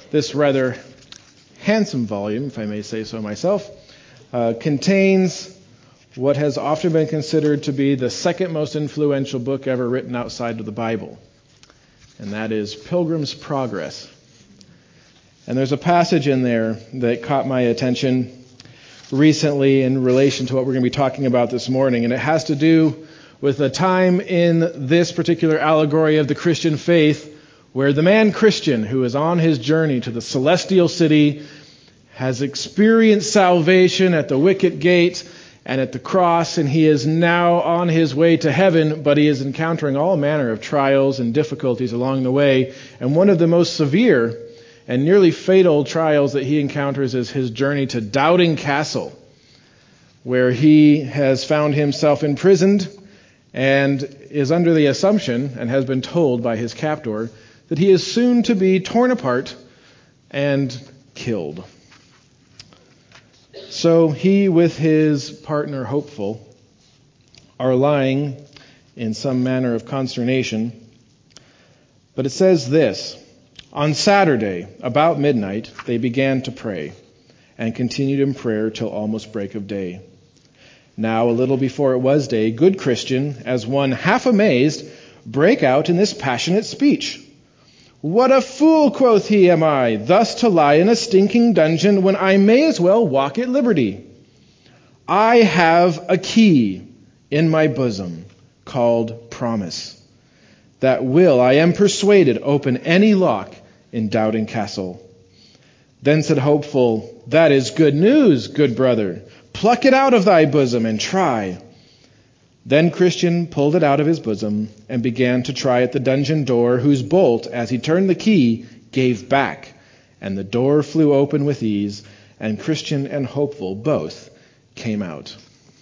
This rather handsome volume, if I may say so myself, contains what has often been considered to be the second most influential book ever written outside of the Bible, and that is Pilgrim's Progress. And there's a passage in there that caught my attention recently in relation to what we're going to be talking about this morning, and it has to do with a time in this particular allegory of the Christian faith where the man Christian, who is on his journey to the celestial city, has experienced salvation at the wicket gate and at the cross, and he is now on his way to heaven, but he is encountering all manner of trials and difficulties along the way. And one of the most severe and nearly fatal trials that he encounters is his journey to Doubting Castle, where he has found himself imprisoned and is under the assumption, and has been told by his captor, that he is soon to be torn apart and killed. So he, with his partner Hopeful, are lying in some manner of consternation. But it says this: on Saturday, about midnight, they began to pray, and continued in prayer till almost break of day. Now, a little before it was day, good Christian, as one half amazed, brake out in this passionate speech. What a fool, quoth he, am I, thus to lie in a stinking dungeon when I may as well walk at liberty. I have a key in my bosom called promise, that will, I am persuaded, open any lock in Doubting Castle. Then said Hopeful, that is good news, good brother. Pluck it out of thy bosom and try. Then Christian pulled it out of his bosom and began to try at the dungeon door, whose bolt, as he turned the key, gave back, and the door flew open with ease, and Christian and Hopeful both came out.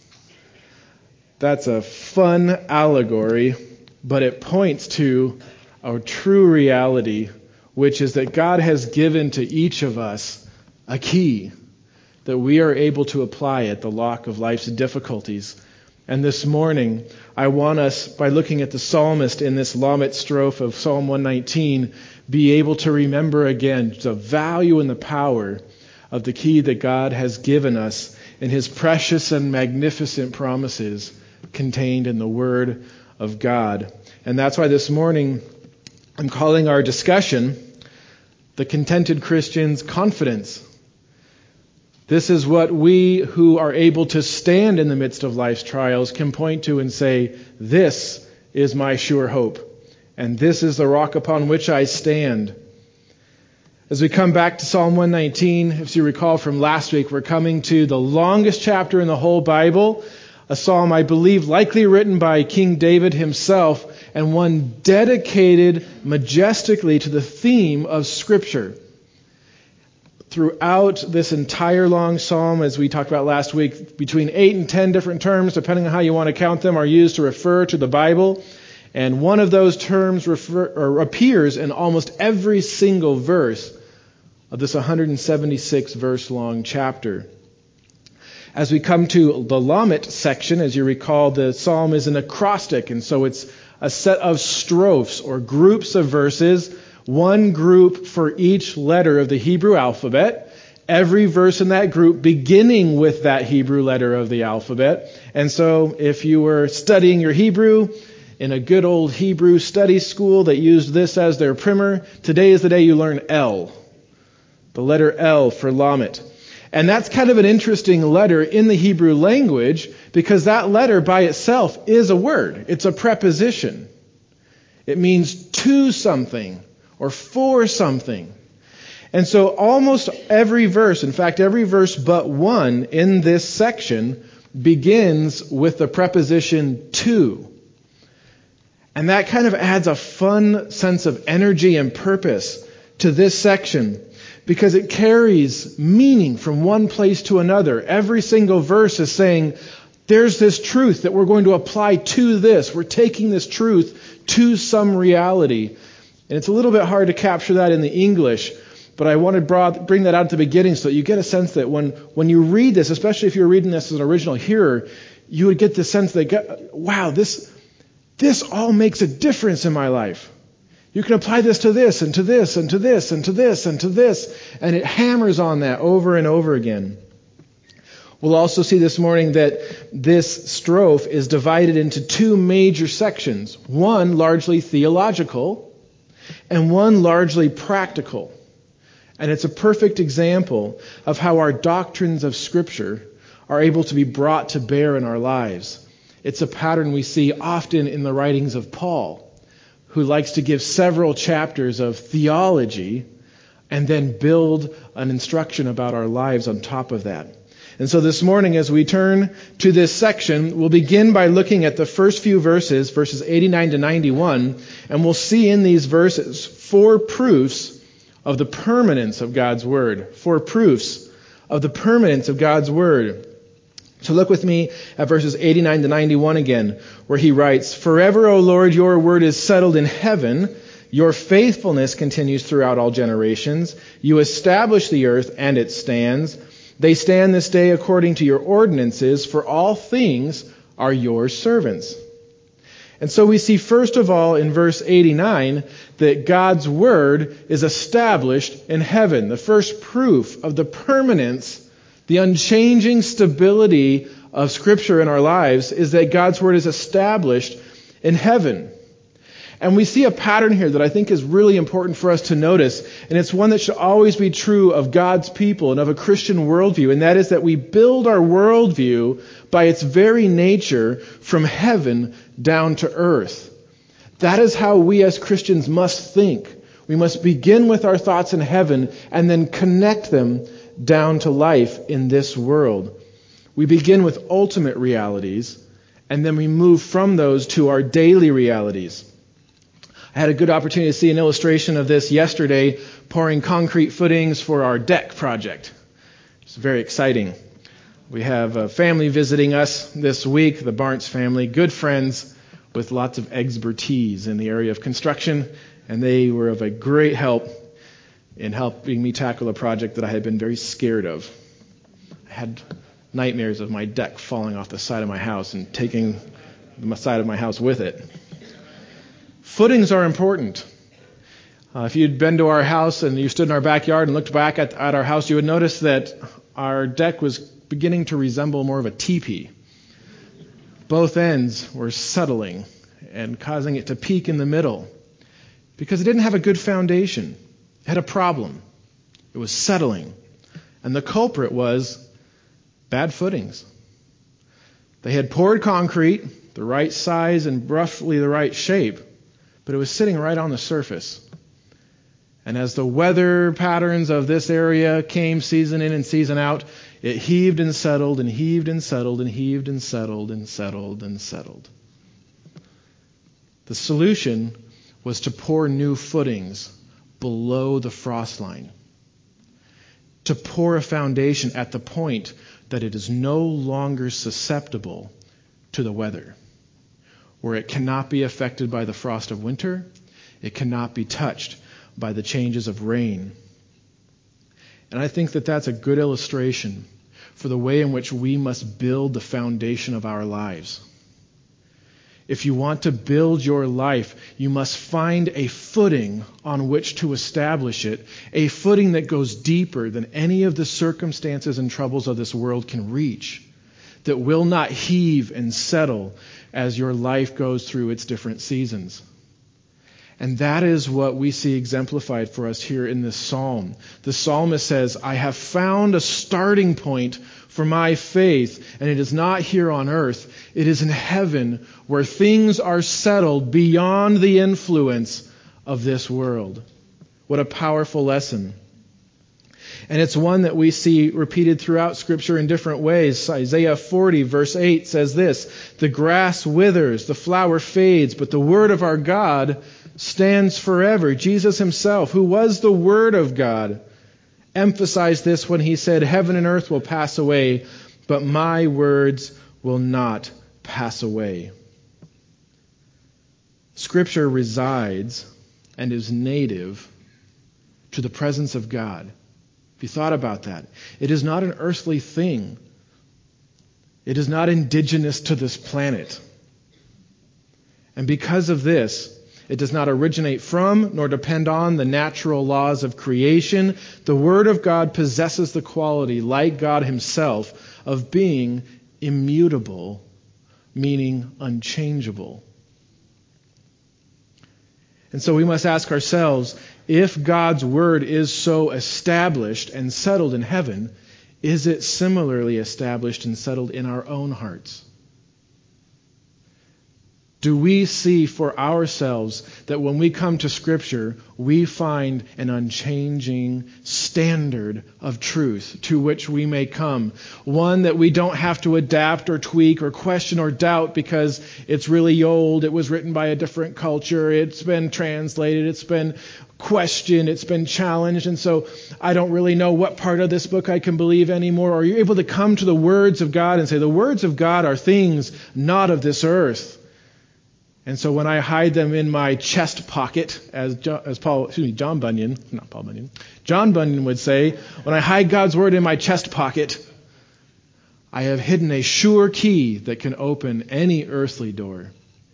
That's a fun allegory, but it points to a true reality, which is that God has given to each of us a key that we are able to apply at the lock of life's difficulties. And this morning, I want us, by looking at the psalmist in this Lamet strophe of Psalm 119, be able to remember again the value and the power of the key that God has given us in his precious and magnificent promises contained in the Word of God. And that's why this morning I'm calling our discussion The Contented Christian's Confidence. This is what we who are able to stand in the midst of life's trials can point to and say, this is my sure hope, and this is the rock upon which I stand. As we come back to Psalm 119, if you recall from last week, we're coming to the longest chapter in the whole Bible, a psalm I believe likely written by King David himself, and one dedicated majestically to the theme of Scripture. Throughout this entire long psalm, as we talked about last week, between 8 and 10 different terms, depending on how you want to count them, are used to refer to the Bible. And one of those terms appears in almost every single verse of this 176 verse long chapter. As we come to the Lamet section, as you recall, the psalm is an acrostic, and so it's a set of strophes or groups of verses, one group for each letter of the Hebrew alphabet, every verse in that group beginning with that Hebrew letter of the alphabet. And so if you were studying your Hebrew in a good old Hebrew study school that used this as their primer, today is the day you learn L, the letter L for Lamet. And that's kind of an interesting letter in the Hebrew language because that letter by itself is a word. It's a preposition. It means to something or for something. And so almost every verse, in fact every verse but one in this section, begins with the preposition to. And that kind of adds a fun sense of energy and purpose to this section because it carries meaning from one place to another. Every single verse is saying, there's this truth that we're going to apply to this. We're taking this truth to some reality. And it's a little bit hard to capture that in the English, but I want to bring that out at the beginning so that you get a sense that when you read this, especially if you're reading this as an original hearer, you would get the sense that, wow, this all makes a difference in my life. You can apply this to this and to this and to this and to this and to this. And it hammers on that over and over again. We'll also see this morning that this strophe is divided into two major sections. One largely theological and one largely practical. And it's a perfect example of how our doctrines of Scripture are able to be brought to bear in our lives. It's a pattern we see often in the writings of Paul, who likes to give several chapters of theology and then build an instruction about our lives on top of that. And so this morning, as we turn to this section, we'll begin by looking at the first few verses, verses 89 to 91, and we'll see in these verses 4 proofs of the permanence of God's Word. 4 proofs of the permanence of God's Word. So look with me at verses 89 to 91 again, where he writes, "Forever, O Lord, your word is settled in heaven. Your faithfulness continues throughout all generations. You establish the earth, and it stands. They stand this day according to your ordinances, for all things are your servants." And so we see, first of all, in verse 89, that God's word is established in heaven. The first proof of the permanence, the unchanging stability of Scripture in our lives is that God's Word is established in heaven. And we see a pattern here that I think is really important for us to notice, and it's one that should always be true of God's people and of a Christian worldview, and that is that we build our worldview by its very nature from heaven down to earth. That is how we as Christians must think. We must begin with our thoughts in heaven and then connect them down to life in this world. We begin with ultimate realities, and then we move from those to our daily realities. I had a good opportunity to see an illustration of this yesterday, pouring concrete footings for our deck project. It's very exciting. We have a family visiting us this week, the Barnes family, good friends with lots of expertise in the area of construction, and they were of a great help in helping me tackle a project that I had been very scared of. I had nightmares of my deck falling off the side of my house and taking the side of my house with it. Footings are important. If you'd been to our house and you stood in our backyard and looked back at our house, you would notice that our deck was beginning to resemble more of a teepee. Both ends were settling and causing it to peak in the middle because it didn't have a good foundation. Had a problem. It was settling. And the culprit was bad footings. They had poured concrete, the right size and roughly the right shape, but it was sitting right on the surface. And as the weather patterns of this area came season in and season out, it heaved and settled and heaved and settled and heaved and settled and settled and settled. The solution was to pour new footings below the frost line, to pour a foundation at the point that it is no longer susceptible to the weather, where it cannot be affected by the frost of winter, it cannot be touched by the changes of rain. And I think that that's a good illustration for the way in which we must build the foundation of our lives. If you want to build your life, you must find a footing on which to establish it, a footing that goes deeper than any of the circumstances and troubles of this world can reach, that will not heave and settle as your life goes through its different seasons. And that is what we see exemplified for us here in this psalm. The psalmist says, I have found a starting point for my faith, and it is not here on earth. It is in heaven, where things are settled beyond the influence of this world. What a powerful lesson. And it's one that we see repeated throughout Scripture in different ways. Isaiah 40, verse 8 says this, "The grass withers, the flower fades, but the word of our God stands forever." Jesus himself, who was the Word of God, emphasized this when he said, "Heaven and earth will pass away, but my words will not pass away." Scripture resides and is native to the presence of God. If you thought about that, it is not an earthly thing. It is not indigenous to this planet. And because of this, It does not originate from nor depend on the natural laws of creation. The Word of God possesses the quality, like God himself, of being immutable, meaning unchangeable. And so we must ask ourselves, if God's Word is so established and settled in heaven, is it similarly established and settled in our own hearts? Do we see for ourselves that when we come to Scripture, we find an unchanging standard of truth to which we may come? One that we don't have to adapt or tweak or question or doubt because it's really old, it was written by a different culture, it's been translated, it's been questioned, it's been challenged, and so I don't really know what part of this book I can believe anymore. Or you're able to come to the words of God and say, the words of God are things not of this earth. And so when I hide them in my chest pocket, John Bunyan would say, when I hide God's Word in my chest pocket, I have hidden a sure key that can open any earthly door.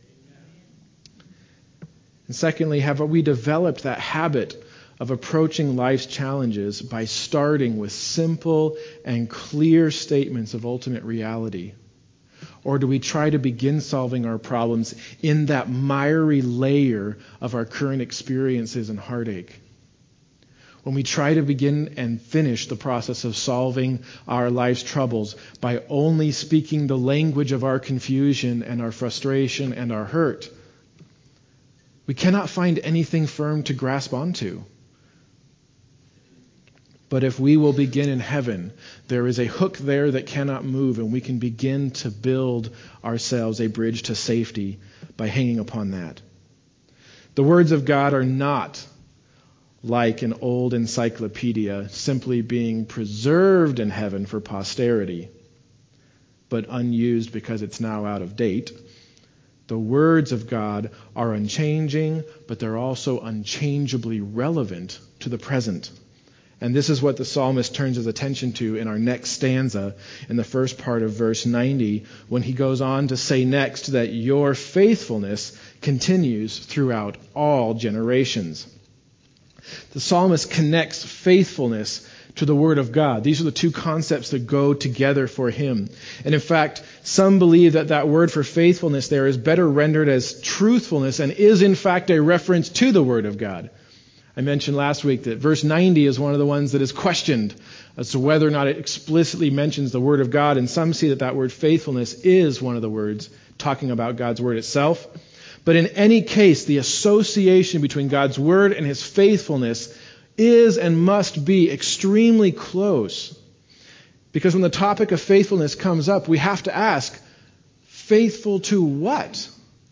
And secondly, have we developed that habit of approaching life's challenges by starting with simple and clear statements of ultimate reality? Or do we try to begin solving our problems in that miry layer of our current experiences and heartache? When we try to begin and finish the process of solving our life's troubles by only speaking the language of our confusion and our frustration and our hurt, we cannot find anything firm to grasp onto. But if we will begin in heaven, there is a hook there that cannot move, and we can begin to build ourselves a bridge to safety by hanging upon that. The words of God are not like an old encyclopedia simply being preserved in heaven for posterity, but unused because it's now out of date. The words of God are unchanging, but they're also unchangeably relevant to the present. And this is what the psalmist turns his attention to in our next stanza, in the first part of verse 90, when he goes on to say next that your faithfulness continues throughout all generations. The psalmist connects faithfulness to the Word of God. These are the two concepts that go together for him. And in fact, some believe that that word for faithfulness there is better rendered as truthfulness and is in fact a reference to the Word of God. I mentioned last week that verse 90 is one of the ones that is questioned as to whether or not it explicitly mentions the Word of God, and some see that that word faithfulness is one of the words talking about God's Word itself. But in any case, the association between God's Word and His faithfulness is and must be extremely close. Because when the topic of faithfulness comes up, we have to ask, faithful to what?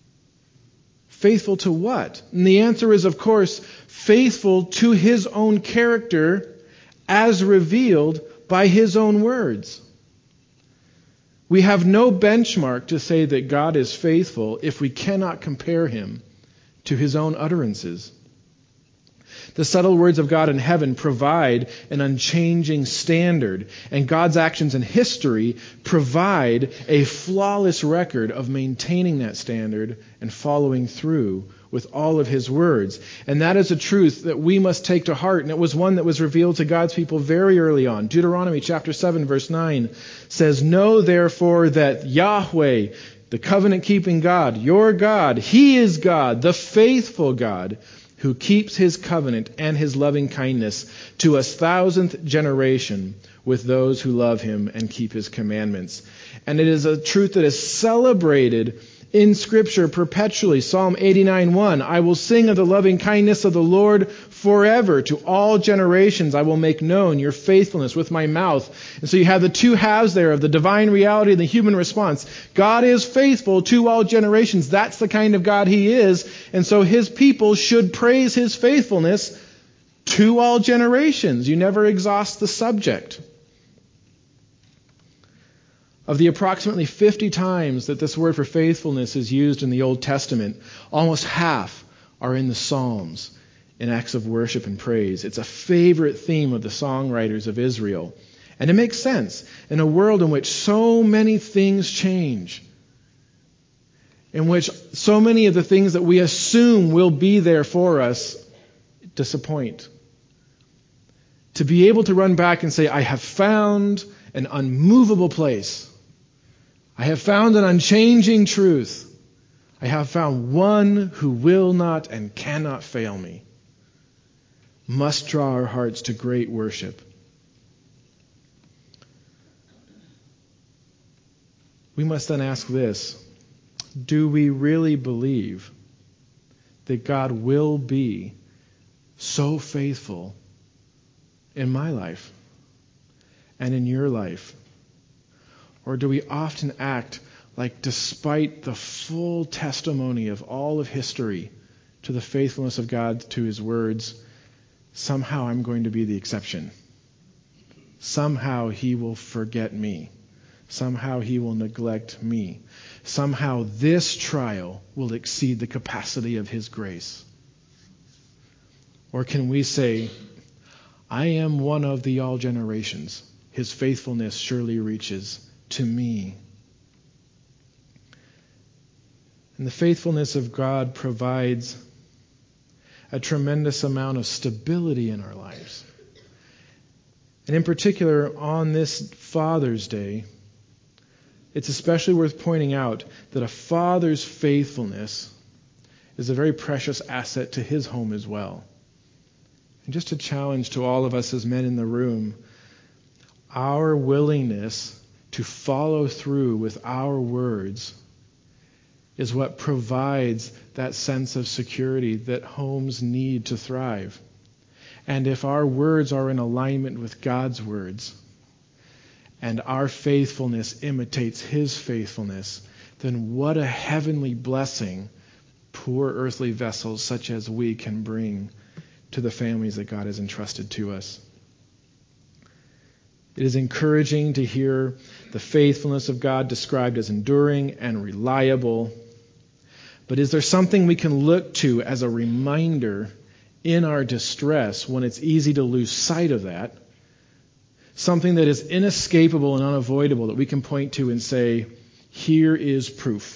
Faithful to what? And the answer is, of course, faithful to His own character as revealed by His own words. We have no benchmark to say that God is faithful if we cannot compare Him to His own utterances. The subtle words of God in heaven provide an unchanging standard, and God's actions in history provide a flawless record of maintaining that standard and following through with all of His words. And that is a truth that we must take to heart, and it was one that was revealed to God's people very early on. Deuteronomy chapter 7, verse 9 says, "Know therefore that Yahweh, the covenant-keeping God, your God, He is God, the faithful God, who keeps His covenant and His loving kindness to a 1,000th generation with those who love Him and keep His commandments." And it is a truth that is celebrated in Scripture perpetually. Psalm 89:1, "I will sing of the loving kindness of the Lord forever. To all generations I will make known your faithfulness with my mouth." And so you have the two halves there of the divine reality and the human response. God is faithful to all generations. That's the kind of God He is. And so His people should praise His faithfulness to all generations. You never exhaust the subject. Of the approximately 50 times that this word for faithfulness is used in the Old Testament, almost half are in the Psalms, in acts of worship and praise. It's a favorite theme of the songwriters of Israel. And it makes sense. In a world in which so many things change, in which so many of the things that we assume will be there for us disappoint. To be able to run back and say, I have found an unmovable place. I have found an unchanging truth. I have found one who will not and cannot fail me. Must draw our hearts to great worship. We must then ask this: do we really believe that God will be so faithful in my life and in your life? Or do we often act like, despite the full testimony of all of history to the faithfulness of God to his words, somehow I'm going to be the exception? Somehow he will forget me. Somehow he will neglect me. Somehow this trial will exceed the capacity of his grace. Or can we say, I am one of the all generations. His faithfulness surely reaches to me. And the faithfulness of God provides a tremendous amount of stability in our lives. And in particular, on this Father's Day, it's especially worth pointing out that a father's faithfulness is a very precious asset to his home as well. And just a challenge to all of us as men in the room, our willingness to follow through with our words is what provides that sense of security that homes need to thrive. And if our words are in alignment with God's words, and our faithfulness imitates his faithfulness, then what a heavenly blessing poor earthly vessels such as we can bring to the families that God has entrusted to us. It is encouraging to hear the faithfulness of God described as enduring and reliable. But is there something we can look to as a reminder in our distress when it's easy to lose sight of that? Something that is inescapable and unavoidable that we can point to and say, here is proof.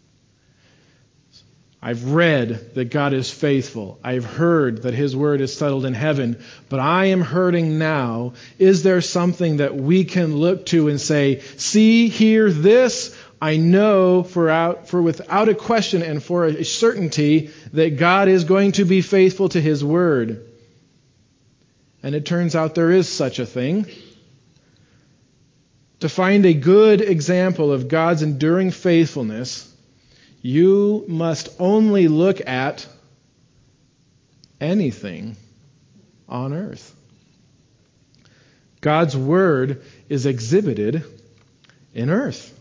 I've read that God is faithful. I've heard that his word is settled in heaven, but I am hurting now. Is there something that we can look to and say, see, hear this? I know for without a question and for a certainty that God is going to be faithful to his word. And it turns out there is such a thing. To find a good example of God's enduring faithfulness, you must only look at anything on earth. God's word is exhibited in earth.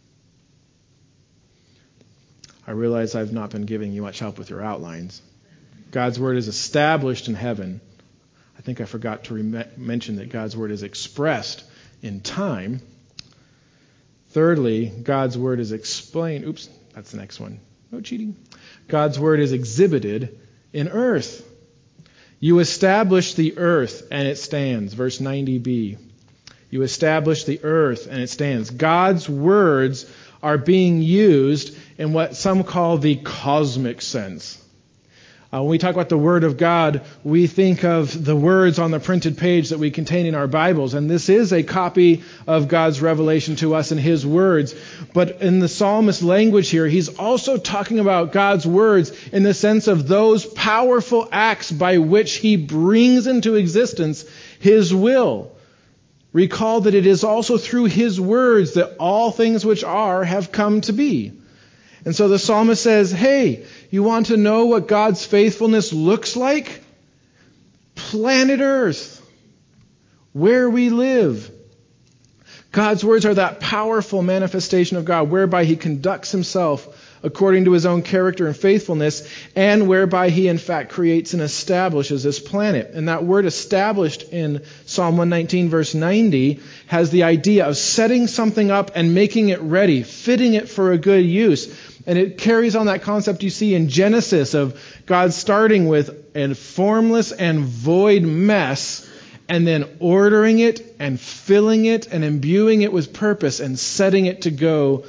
I realize I've not been giving you much help with your outlines. God's word is established in heaven. I think I forgot to mention that God's word is expressed in time. Thirdly, God's word is explained. Oops, that's the next one. No cheating. God's word is exhibited in earth. You establish the earth and it stands. Verse 90b. You establish the earth and it stands. God's words are being used in what some call the cosmic sense. When we talk about the Word of God, we think of the words on the printed page that we contain in our Bibles. And this is a copy of God's revelation to us in his words. But in the psalmist's language here, he's also talking about God's words in the sense of those powerful acts by which he brings into existence his will. Recall that it is also through his words that all things which are have come to be. And so the psalmist says, hey, you want to know what God's faithfulness looks like? Planet Earth, where we live. God's words are that powerful manifestation of God whereby he conducts himself according to his own character and faithfulness, and whereby he in fact creates and establishes this planet. And that word established in Psalm 119 verse 90 has the idea of setting something up and making it ready, fitting it for a good use. And it carries on that concept you see in Genesis of God starting with a formless and void mess and then ordering it and filling it and imbuing it with purpose and setting it to go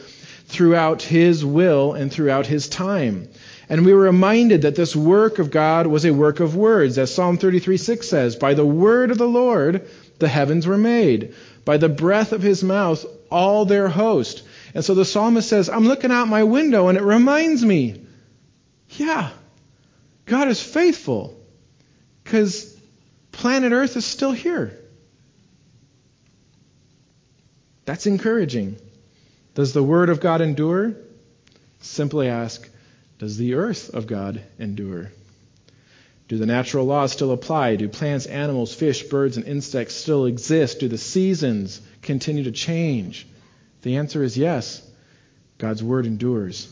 throughout his will and throughout his time. And we were reminded that this work of God was a work of words. As Psalm 33:6 says, by the word of the Lord the heavens were made. By the breath of his mouth all their host. And so the psalmist says, I'm looking out my window and it reminds me, yeah, God is faithful because planet Earth is still here. That's encouraging. Does the word of God endure? Simply ask, does the earth of God endure? Do the natural laws still apply? Do plants, animals, fish, birds, and insects still exist? Do the seasons continue to change? The answer is yes. God's word endures.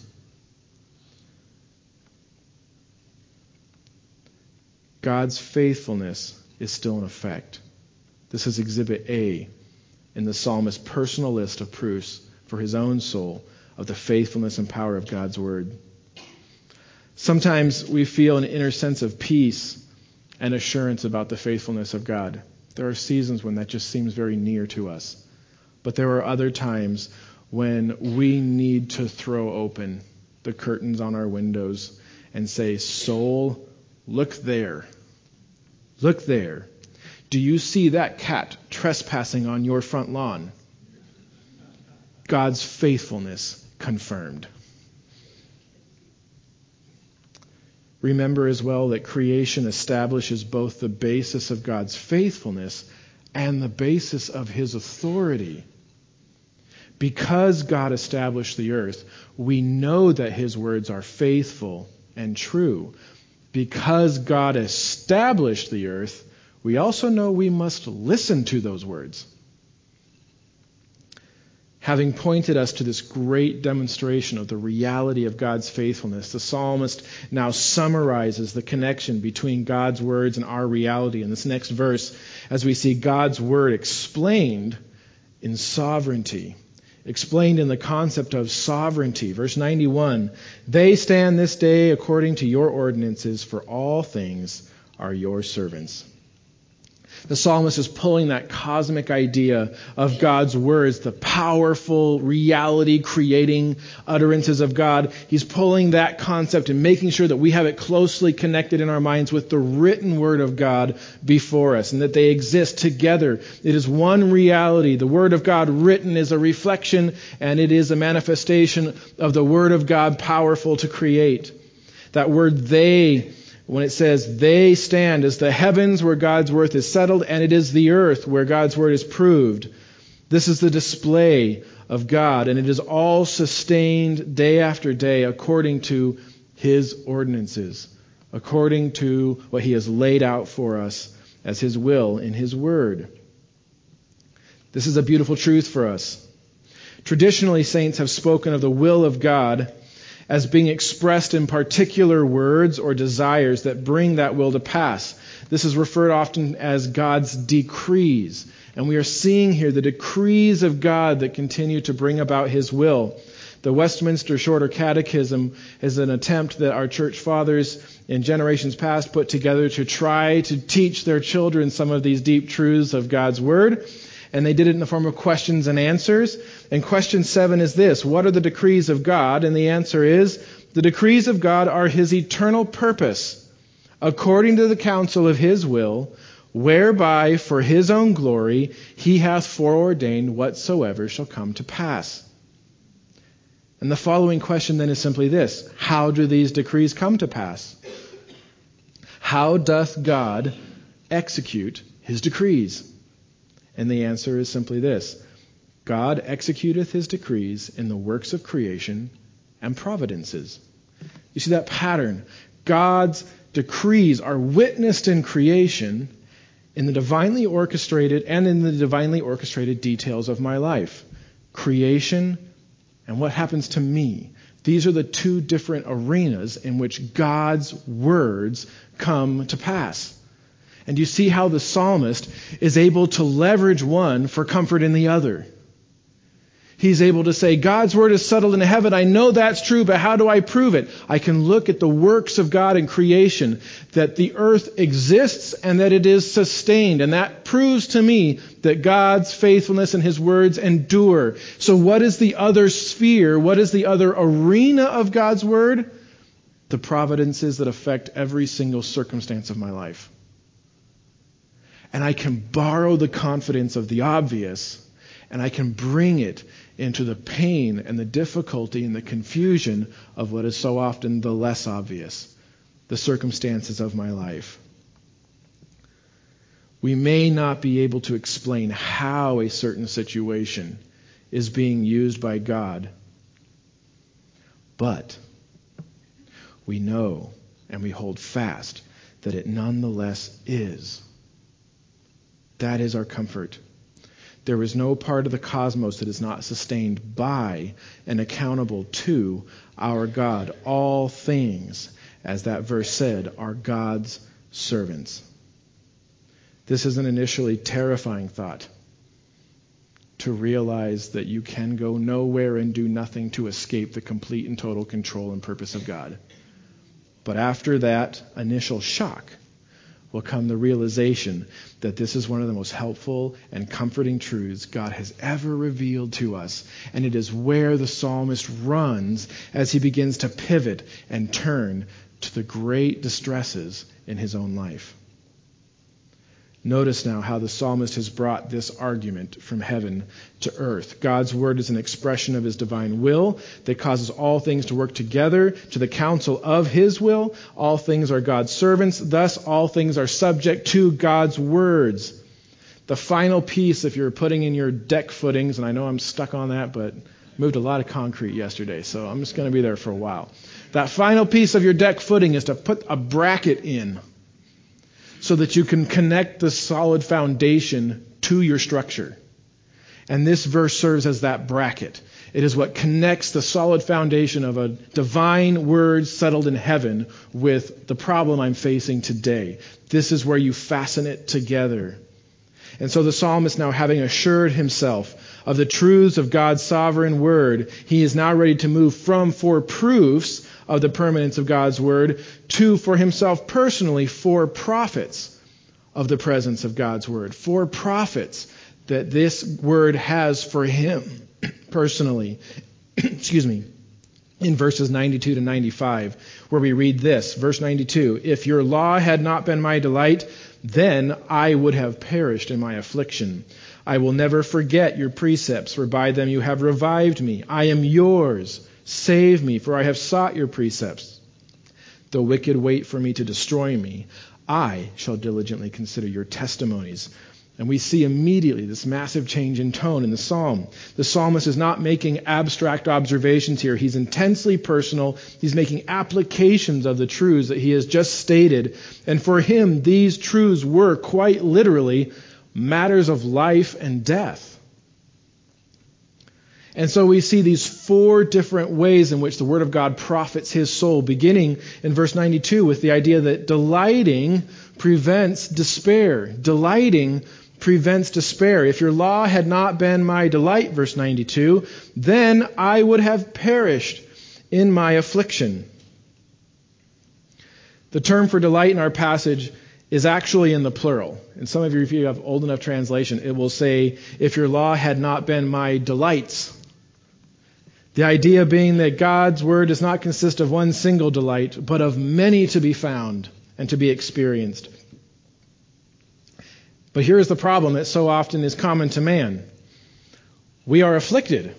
God's faithfulness is still in effect. This is Exhibit A in the psalmist's personal list of proofs for his own soul of the faithfulness and power of God's word. Sometimes we feel an inner sense of peace and assurance about the faithfulness of God. There are seasons when that just seems very near to us. But there are other times when we need to throw open the curtains on our windows and say, soul, look there. Look there. Do you see that cat trespassing on your front lawn? God's faithfulness confirmed. Remember as well that creation establishes both the basis of God's faithfulness and the basis of his authority. Because God established the earth, we know that his words are faithful and true. Because God established the earth, we also know we must listen to those words. Having pointed us to this great demonstration of the reality of God's faithfulness, the psalmist now summarizes the connection between God's words and our reality in this next verse as we see God's word explained in sovereignty. Explained in the concept of sovereignty. Verse 91, they stand this day according to your ordinances, for all things are your servants. The psalmist is pulling that cosmic idea of God's words, the powerful reality-creating utterances of God. He's pulling that concept and making sure that we have it closely connected in our minds with the written word of God before us, and that they exist together. It is one reality. The word of God written is a reflection, and it is a manifestation of the word of God powerful to create. That word they, when it says they stand, is the heavens where God's word is settled, and it is the earth where God's word is proved. This is the display of God, and it is all sustained day after day according to his ordinances, according to what he has laid out for us as his will in his word. This is a beautiful truth for us. Traditionally, saints have spoken of the will of God as being expressed in particular words or desires that bring that will to pass. This is referred often as God's decrees. And we are seeing here the decrees of God that continue to bring about his will. The Westminster Shorter Catechism is an attempt that our church fathers in generations past put together to try to teach their children some of these deep truths of God's word. And they did it in the form of questions and answers. And question 7 is this: what are the decrees of God? And the answer is, the decrees of God are his eternal purpose, according to the counsel of his will, whereby for his own glory he hath foreordained whatsoever shall come to pass. And the following question then is simply this: how do these decrees come to pass? How doth God execute his decrees? And the answer is simply this: God executeth his decrees in the works of creation and providences. You see that pattern? God's decrees are witnessed in creation, in the divinely orchestrated details of my life. Creation and what happens to me. These are the two different arenas in which God's words come to pass. And you see how the psalmist is able to leverage one for comfort in the other. He's able to say, God's word is settled in heaven. I know that's true, but how do I prove it? I can look at the works of God in creation, that the earth exists and that it is sustained. And that proves to me that God's faithfulness and his words endure. So what is the other sphere? What is the other arena of God's word? The providences that affect every single circumstance of my life. And I can borrow the confidence of the obvious, and I can bring it into the pain and the difficulty and the confusion of what is so often the less obvious, the circumstances of my life. We may not be able to explain how a certain situation is being used by God, but we know and we hold fast that it nonetheless is. That is our comfort. There is no part of the cosmos that is not sustained by and accountable to our God. All things, as that verse said, are God's servants. This is an initially terrifying thought, to realize that you can go nowhere and do nothing to escape the complete and total control and purpose of God. But after that initial shock will come the realization that this is one of the most helpful and comforting truths God has ever revealed to us. And it is where the psalmist runs as he begins to pivot and turn to the great distresses in his own life. Notice now how the psalmist has brought this argument from heaven to earth. God's word is an expression of his divine will that causes all things to work together to the counsel of his will. All things are God's servants. Thus, all things are subject to God's words. The final piece, if you're putting in your deck footings, and I know I'm stuck on that, but moved a lot of concrete yesterday, so I'm just going to be there for a while. That final piece of your deck footing is to put a bracket in, so that you can connect the solid foundation to your structure. And this verse serves as that bracket. It is what connects the solid foundation of a divine word settled in heaven with the problem I'm facing today. This is where you fasten it together. And so the psalmist, now having assured himself of the truths of God's sovereign word, he is now ready to move from four proofs of the permanence of God's word to, for himself personally, four profits of the presence of God's word. Four profits that this word has for him personally. In verses 92 to 95, where we read this, verse 92, "If your law had not been my delight, then I would have perished in my affliction. I will never forget your precepts, for by them you have revived me. I am yours. Save me, for I have sought your precepts. Though wicked wait for me to destroy me, I shall diligently consider your testimonies." And we see immediately this massive change in tone in the psalm. The psalmist is not making abstract observations here. He's intensely personal. He's making applications of the truths that he has just stated. And for him, these truths were quite literally matters of life and death. And so we see these four different ways in which the Word of God profits his soul, beginning in verse 92 with the idea that delighting prevents despair. Delighting prevents despair. If your law had not been my delight, verse 92, then I would have perished in my affliction. The term for delight in our passage is actually in the plural. And some of you, if you have old enough translation, it will say, if your law had not been my delights. The idea being that God's word does not consist of one single delight, but of many to be found and to be experienced. But here is the problem that so often is common to man. We are afflicted.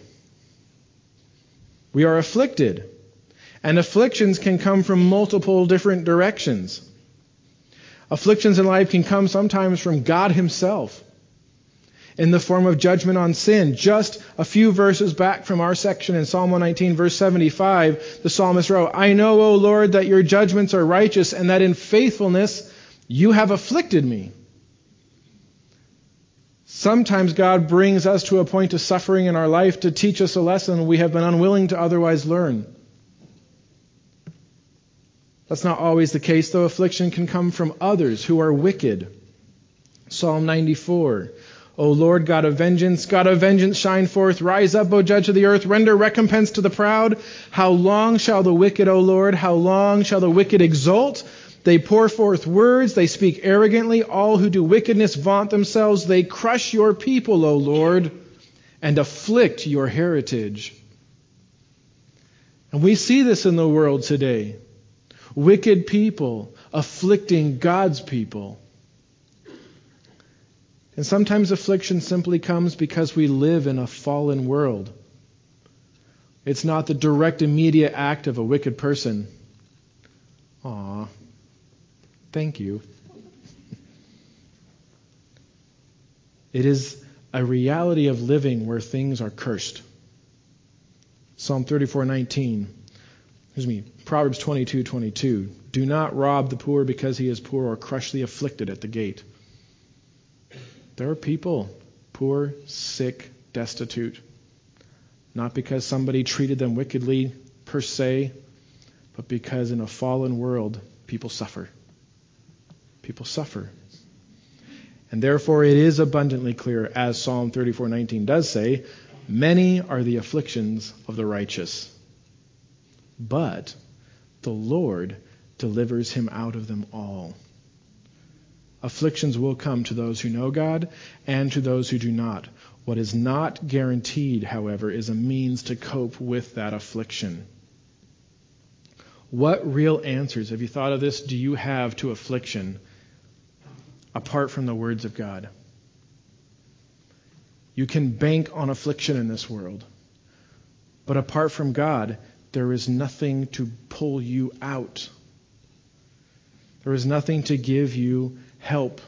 We are afflicted. And afflictions can come from multiple different directions. Afflictions in life can come sometimes from God himself, in the form of judgment on sin. Just a few verses back from our section in Psalm 119, verse 75, the psalmist wrote, "I know, O Lord, that your judgments are righteous and that in faithfulness you have afflicted me." Sometimes God brings us to a point of suffering in our life to teach us a lesson we have been unwilling to otherwise learn. That's not always the case, though. Affliction can come from others who are wicked. Psalm 94, O Lord, God of vengeance, shine forth. Rise up, O judge of the earth. Render recompense to the proud. How long shall the wicked, O Lord, how long shall the wicked exult? They pour forth words. They speak arrogantly. All who do wickedness vaunt themselves. They crush your people, O Lord, and afflict your heritage. And we see this in the world today. Wicked people afflicting God's people. And sometimes affliction simply comes because we live in a fallen world. It's not the direct, immediate act of a wicked person. Aw, thank you. It is a reality of living where things are cursed. Psalm 34:19. Proverbs 22:22. Do not rob the poor because he is poor, or crush the afflicted at the gate. There are people, poor, sick, destitute, not because somebody treated them wickedly per se, but because in a fallen world, people suffer. People suffer. And therefore it is abundantly clear, as Psalm 34:19 does say, many are the afflictions of the righteous, but the Lord delivers him out of them all. Afflictions will come to those who know God and to those who do not. What is not guaranteed, however, is a means to cope with that affliction. What real answers, have you thought of this, do you have to affliction apart from the words of God? You can bank on affliction in this world, but apart from God, there is nothing to pull you out. There is nothing to give you help.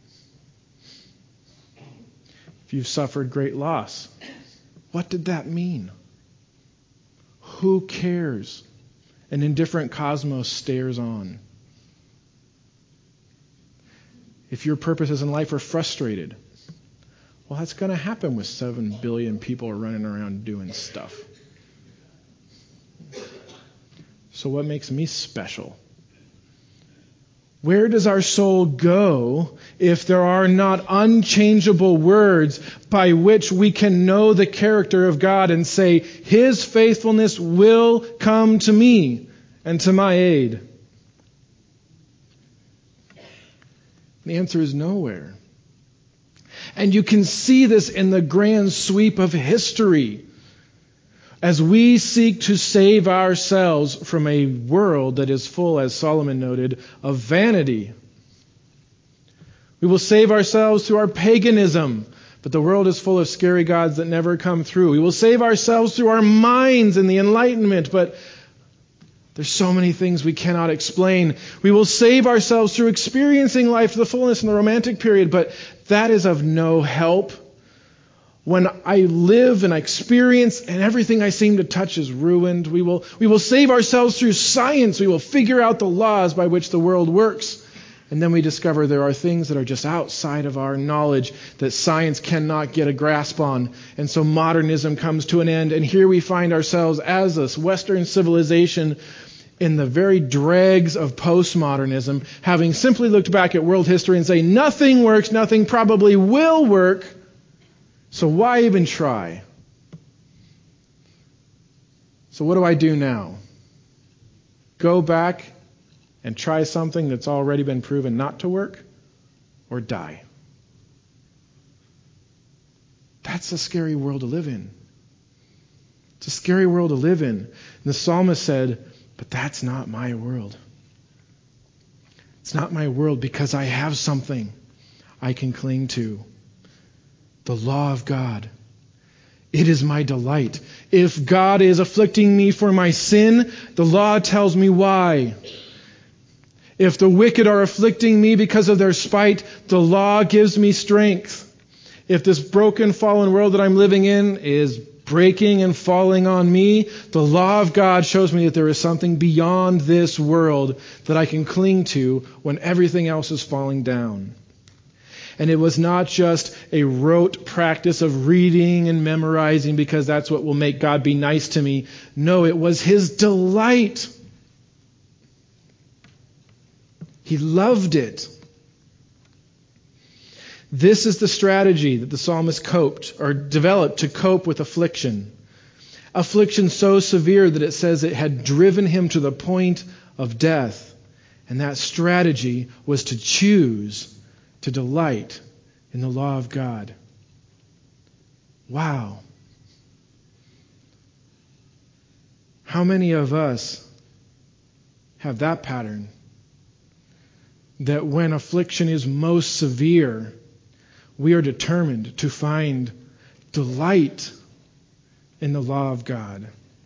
If you've suffered great loss, what did that mean? Who cares? An indifferent cosmos stares on. If your purposes in life are frustrated, well, that's going to happen with 7 billion people running around doing stuff. So what makes me special? Where does our soul go if there are not unchangeable words by which we can know the character of God and say, His faithfulness will come to me and to my aid? The answer is nowhere. And you can see this in the grand sweep of history. As we seek to save ourselves from a world that is full, as Solomon noted, of vanity. We will save ourselves through our paganism, but the world is full of scary gods that never come through. We will save ourselves through our minds and the Enlightenment, but there's so many things we cannot explain. We will save ourselves through experiencing life to the fullness in the Romantic period, but that is of no help. When I live and I experience and everything I seem to touch is ruined, we will save ourselves through science. We will figure out the laws by which the world works. And then we discover there are things that are just outside of our knowledge that science cannot get a grasp on. And so modernism comes to an end. And here we find ourselves as this Western civilization in the very dregs of postmodernism, having simply looked back at world history and say, nothing works, nothing probably will work. So why even try? So what do I do now? Go back and try something that's already been proven not to work? Or die? That's a scary world to live in. It's a scary world to live in. And the psalmist said, but that's not my world. It's not my world because I have something I can cling to. The law of God. It is my delight. If God is afflicting me for my sin, the law tells me why. If the wicked are afflicting me because of their spite, the law gives me strength. If this broken, fallen world that I'm living in is breaking and falling on me, the law of God shows me that there is something beyond this world that I can cling to when everything else is falling down. And it was not just a rote practice of reading and memorizing because that's what will make God be nice to me. No, it was His delight. He loved it. This is the strategy that the psalmist developed to cope with affliction. Affliction so severe that it says it had driven him to the point of death. And that strategy was to choose to delight in the law of God. Wow. How many of us have that pattern? That when affliction is most severe, we are determined to find delight in the law of God.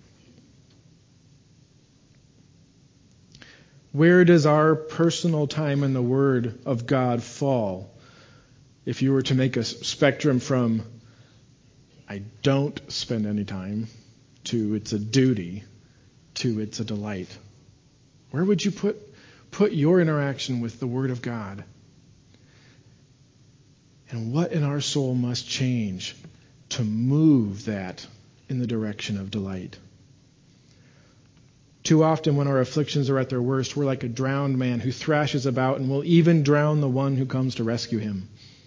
Where does our personal time in the Word of God fall? If you were to make a spectrum from I don't spend any time to it's a duty to it's a delight. Where would you put your interaction with the Word of God? And what in our soul must change to move that in the direction of delight? Too often when our afflictions are at their worst, we're like a drowned man who thrashes about and will even drown the one who comes to rescue him.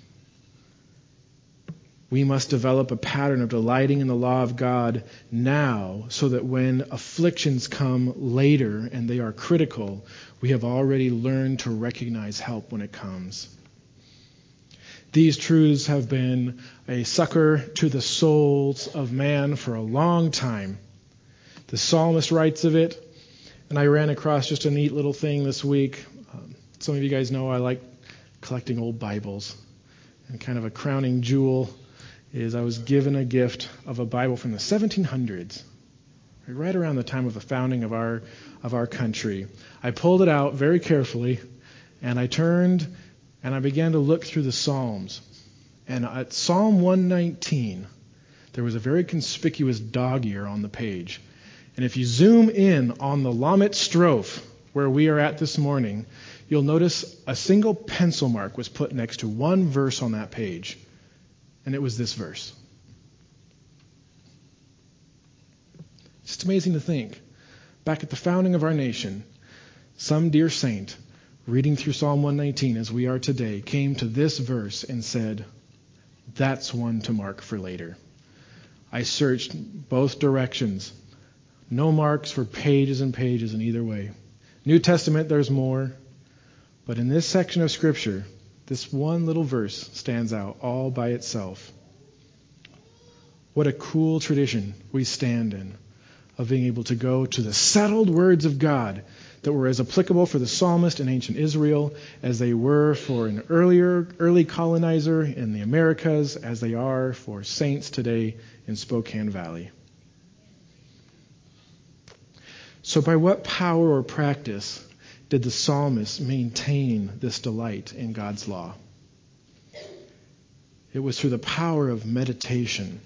We must develop a pattern of delighting in the law of God now so that when afflictions come later and they are critical, we have already learned to recognize help when it comes. These truths have been a succor to the souls of man for a long time. The psalmist writes of it, and I ran across just a neat little thing this week. Some of you guys know I like collecting old Bibles, and kind of a crowning jewel is I was given a gift of a Bible from the 1700s, right around the time of the founding of our country. I pulled it out very carefully, and I turned and I began to look through the Psalms. And at Psalm 119, there was a very conspicuous dog ear on the page. And if you zoom in on the Lamet Strophe, where we are at this morning, you'll notice a single pencil mark was put next to one verse on that page. And it was this verse. It's just amazing to think. Back at the founding of our nation, some dear saint, reading through Psalm 119 as we are today, came to this verse and said, that's one to mark for later. I searched both directions. No marks for pages and pages in either way. New Testament, there's more. But in this section of Scripture, this one little verse stands out all by itself. What a cool tradition we stand in of being able to go to the settled words of God that were as applicable for the psalmist in ancient Israel as they were for an early colonizer in the Americas, as they are for saints today in Spokane Valley. So by what power or practice did the psalmist maintain this delight in God's law? It was through the power of meditation.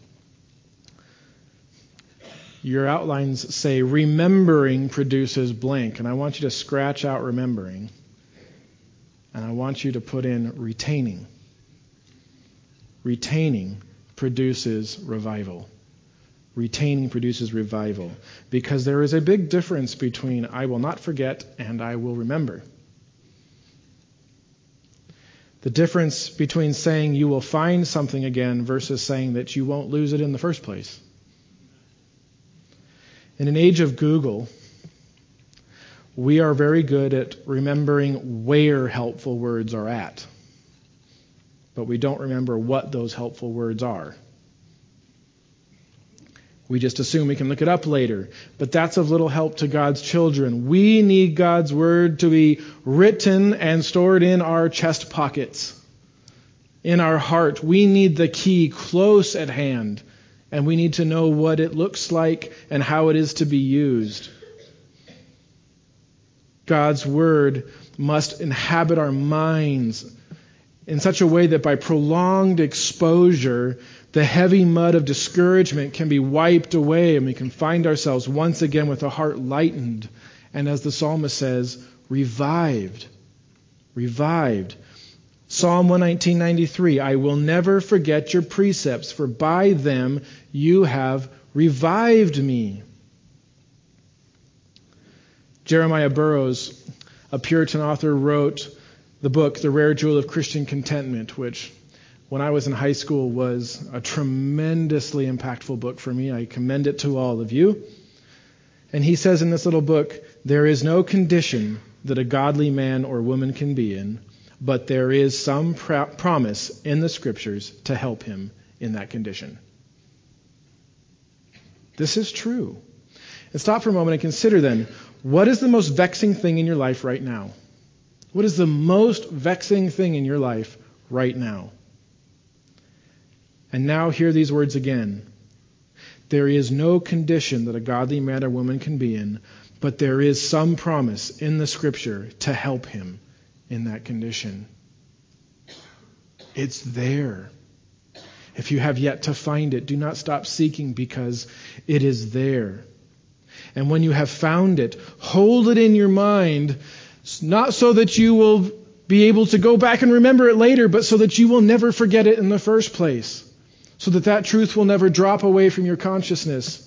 Your outlines say remembering produces blank, and I want you to scratch out remembering, and I want you to put in retaining. Retaining produces revival. Retaining produces revival, because there is a big difference between I will not forget and I will remember. The difference between saying you will find something again versus saying that you won't lose it in the first place. In an age of Google, we are very good at remembering where helpful words are at, but we don't remember what those helpful words are. We just assume we can look it up later, but that's of little help to God's children. We need God's word to be written and stored in our chest pockets, in our heart. We need the key close at hand, and we need to know what it looks like and how it is to be used. God's word must inhabit our minds in such a way that by prolonged exposure, the heavy mud of discouragement can be wiped away and we can find ourselves once again with a heart lightened and, as the psalmist says, revived. Revived. Psalm 119:93, I will never forget your precepts, for by them you have revived me. Jeremiah Burroughs, a Puritan author, wrote the book, The Rare Jewel of Christian Contentment, which when I was in high school was a tremendously impactful book for me. I commend it to all of you. And he says in this little book, there is no condition that a godly man or woman can be in, but there is some promise in the Scriptures to help him in that condition. This is true. And stop for a moment and consider then, what is the most vexing thing in your life right now? What is the most vexing thing in your life right now? And now hear these words again. There is no condition that a godly man or woman can be in, but there is some promise in the Scripture to help him in that condition. It's there. If you have yet to find it, do not stop seeking, because it is there. And when you have found it, hold it in your mind, not so that you will be able to go back and remember it later, but so that you will never forget it in the first place, so that that truth will never drop away from your consciousness.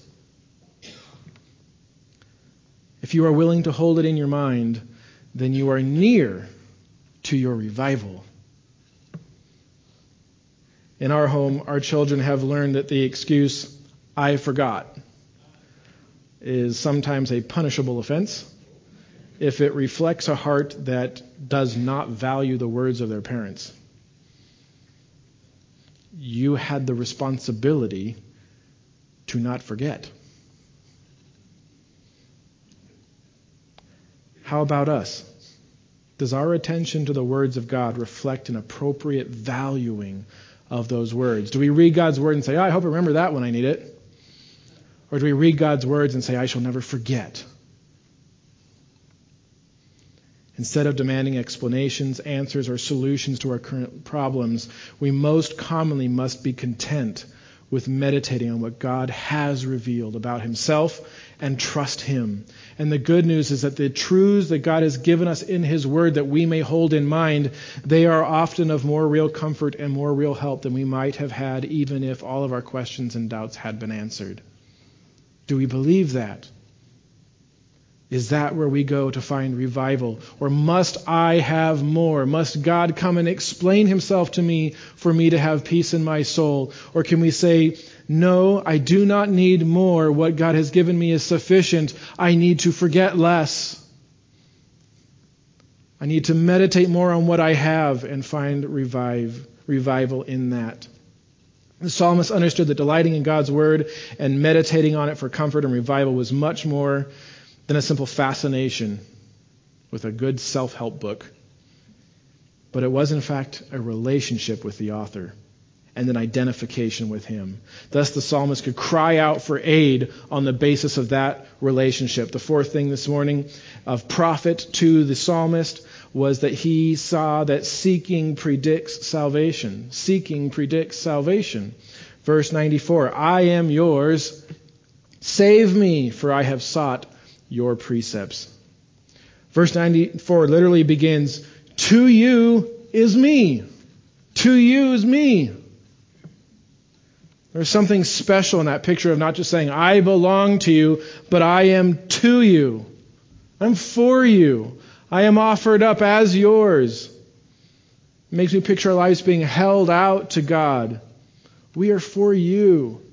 If you are willing to hold it in your mind, then you are near to your revival. In our home, our children have learned that the excuse, "I forgot," is sometimes a punishable offense if it reflects a heart that does not value the words of their parents. You had the responsibility to not forget. How about us? Does our attention to the words of God reflect an appropriate valuing of those words? Do we read God's word and say, "Oh, I hope I remember that when I need it"? Or do we read God's words and say, "I shall never forget"? Instead of demanding explanations, answers, or solutions to our current problems, we most commonly must be content with meditating on what God has revealed about himself and trust him. And the good news is that the truths that God has given us in his word that we may hold in mind, they are often of more real comfort and more real help than we might have had even if all of our questions and doubts had been answered. Do we believe that? Is that where we go to find revival? Or must I have more? Must God come and explain himself to me for me to have peace in my soul? Or can we say, "No, I do not need more. What God has given me is sufficient. I need to forget less. I need to meditate more on what I have and find revival in that." The psalmist understood that delighting in God's word and meditating on it for comfort and revival was much more than a simple fascination with a good self-help book. But it was, in fact, a relationship with the author and an identification with him. Thus, the psalmist could cry out for aid on the basis of that relationship. The fourth thing this morning of profit to the psalmist was that he saw that seeking predicts salvation. Seeking predicts salvation. Verse 94, "I am yours. Save me, for I have sought your precepts." Verse 94 literally begins, "To you is me. To you is me." There's something special in that picture of not just saying, "I belong to you," but "I am to you. I'm for you. I am offered up as yours." It makes me picture our lives being held out to God. We are for you.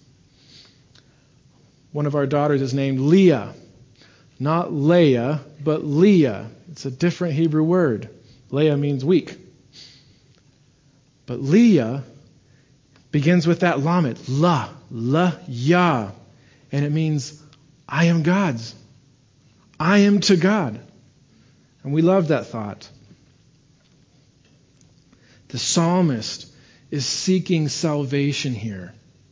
One of our daughters is named Leah. Not Leah, but Leah. It's a different Hebrew word. Leah means weak. But Leah begins with that lamet, la, and it means I am God's. I am to God. And we love that thought. The psalmist is seeking salvation here.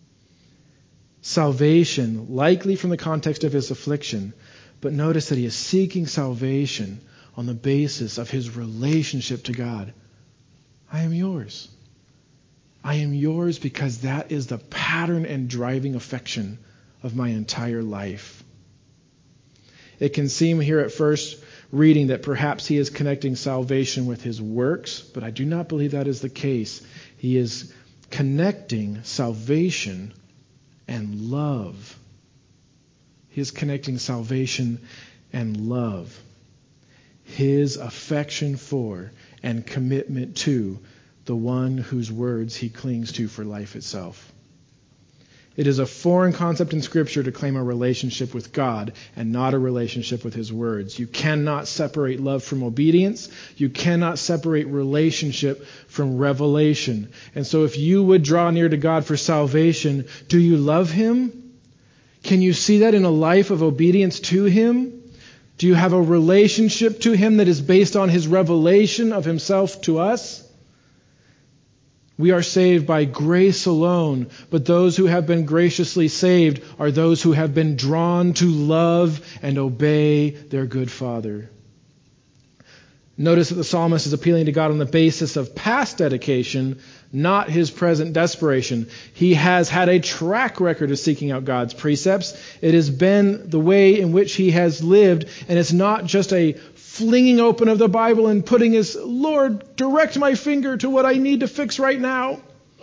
Salvation, likely from the context of his affliction, but notice that he is seeking salvation on the basis of his relationship to God. I am yours. I am yours because that is the pattern and driving affection of my entire life. It can seem here at first reading that perhaps he is connecting salvation with his works, but I do not believe that is the case. He is connecting salvation and love. He is connecting salvation and love. His affection for and commitment to the one whose words he clings to for life itself. It is a foreign concept in Scripture to claim a relationship with God and not a relationship with his words. You cannot separate love from obedience. You cannot separate relationship from revelation. And so if you would draw near to God for salvation, do you love him? Can you see that in a life of obedience to him? Do you have a relationship to him that is based on his revelation of himself to us? We are saved by grace alone, but those who have been graciously saved are those who have been drawn to love and obey their good Father. Notice that the psalmist is appealing to God on the basis of past dedication, not his present desperation. He has had a track record of seeking out God's precepts. It has been the way in which he has lived, and it's not just a flinging open of the Bible and putting his, Lord, direct my finger to what I need to fix right now.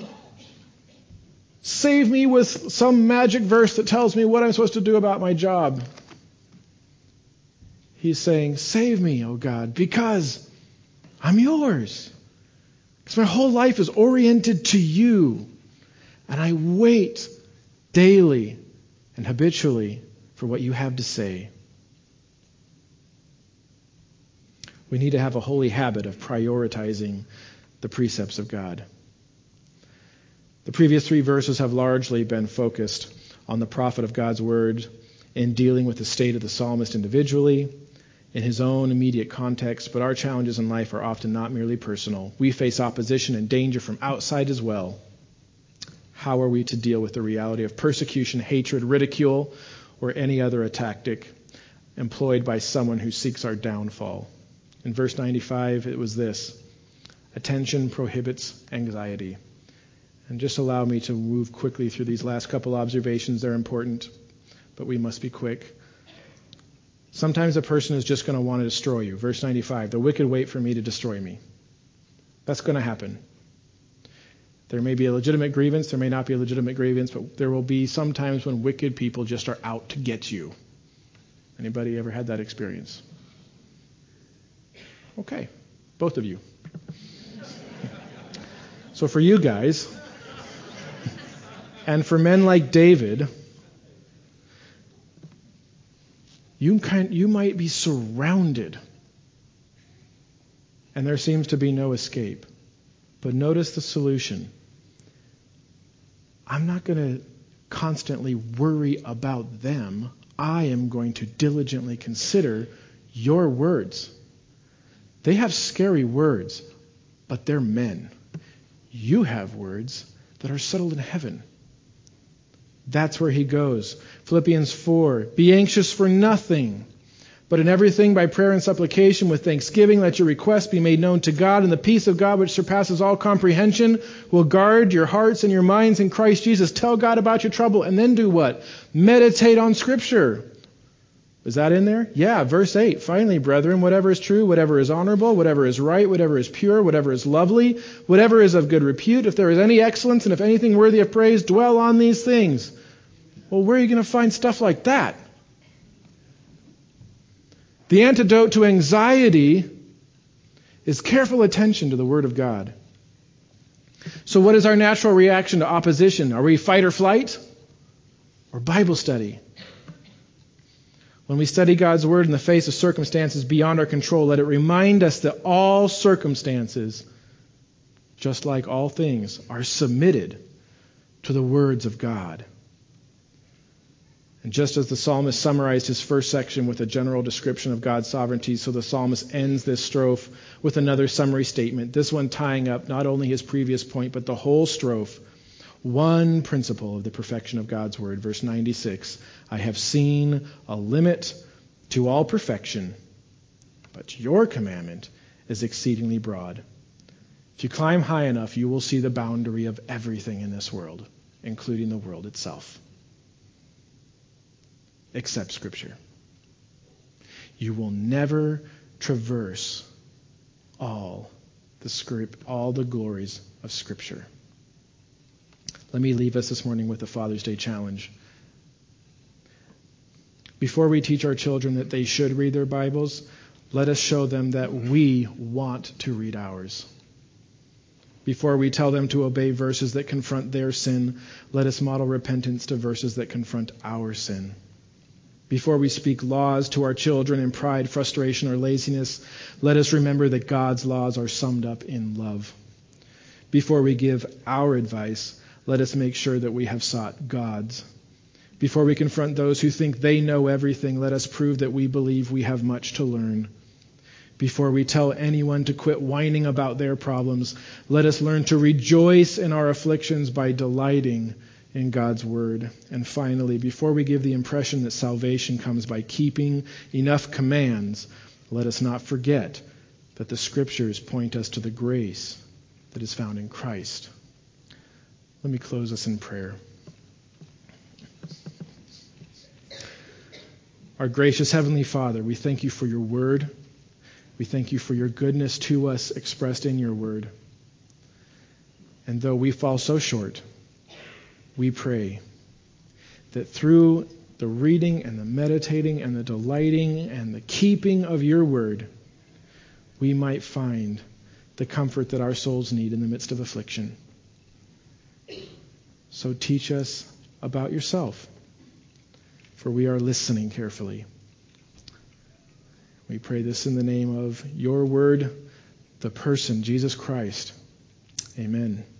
Save me with some magic verse that tells me what I'm supposed to do about my job. He's saying, save me, oh God, because I'm yours. Because my whole life is oriented to you. And I wait daily and habitually for what you have to say. We need to have a holy habit of prioritizing the precepts of God. The previous 3 verses have largely been focused on the prophet of God's word in dealing with the state of the psalmist individually, in his own immediate context, but our challenges in life are often not merely personal. We face opposition and danger from outside as well. How are we to deal with the reality of persecution, hatred, ridicule, or any other tactic employed by someone who seeks our downfall? In verse 95, it was this: attention prohibits anxiety. And just allow me to move quickly through these last couple observations. They're important, but we must be quick. Sometimes a person is just going to want to destroy you. Verse 95, the wicked wait for me to destroy me. That's going to happen. There may be a legitimate grievance, there may not be a legitimate grievance, but there will be some times when wicked people just are out to get you. Anybody ever had that experience? Okay, both of you. So for you guys, and for men like David, you might be surrounded, and there seems to be no escape. But notice the solution. I'm not going to constantly worry about them. I am going to diligently consider your words. They have scary words, but they're men. You have words that are settled in heaven. That's where he goes. Philippians 4, be anxious for nothing, but in everything by prayer and supplication with thanksgiving let your requests be made known to God, and the peace of God which surpasses all comprehension will guard your hearts and your minds in Christ Jesus. Tell God about your trouble, and then do what? Meditate on Scripture. Is that in there? Yeah, verse 8. Finally, brethren, whatever is true, whatever is honorable, whatever is right, whatever is pure, whatever is lovely, whatever is of good repute, if there is any excellence and if anything worthy of praise, dwell on these things. Well, where are you going to find stuff like that? The antidote to anxiety is careful attention to the Word of God. So what is our natural reaction to opposition? Are we fight or flight? Or Bible study? When we study God's Word in the face of circumstances beyond our control, let it remind us that all circumstances, just like all things, are submitted to the words of God. And just as the psalmist summarized his first section with a general description of God's sovereignty, so the psalmist ends this strophe with another summary statement, this one tying up not only his previous point, but the whole strophe. One principle of the perfection of God's Word. Verse 96, I have seen a limit to all perfection, but your commandment is exceedingly broad. If you climb high enough, you will see the boundary of everything in this world, including the world itself. Except Scripture. You will never traverse all the glories of Scripture. Let me leave us this morning with a Father's Day challenge. Before we teach our children that they should read their Bibles, let us show them that we want to read ours. Before we tell them to obey verses that confront their sin, let us model repentance to verses that confront our sin. Before we speak laws to our children in pride, frustration, or laziness, let us remember that God's laws are summed up in love. Before we give our advice, let us make sure that we have sought God's. Before we confront those who think they know everything, let us prove that we believe we have much to learn. Before we tell anyone to quit whining about their problems, let us learn to rejoice in our afflictions by delighting in God's word. And finally, before we give the impression that salvation comes by keeping enough commands, let us not forget that the Scriptures point us to the grace that is found in Christ. Let me close us in prayer. Our gracious Heavenly Father, we thank you for your word. We thank you for your goodness to us expressed in your word. And though we fall so short, we pray that through the reading and the meditating and the delighting and the keeping of your word, we might find the comfort that our souls need in the midst of affliction. So teach us about yourself, for we are listening carefully. We pray this in the name of your word, the person, Jesus Christ. Amen.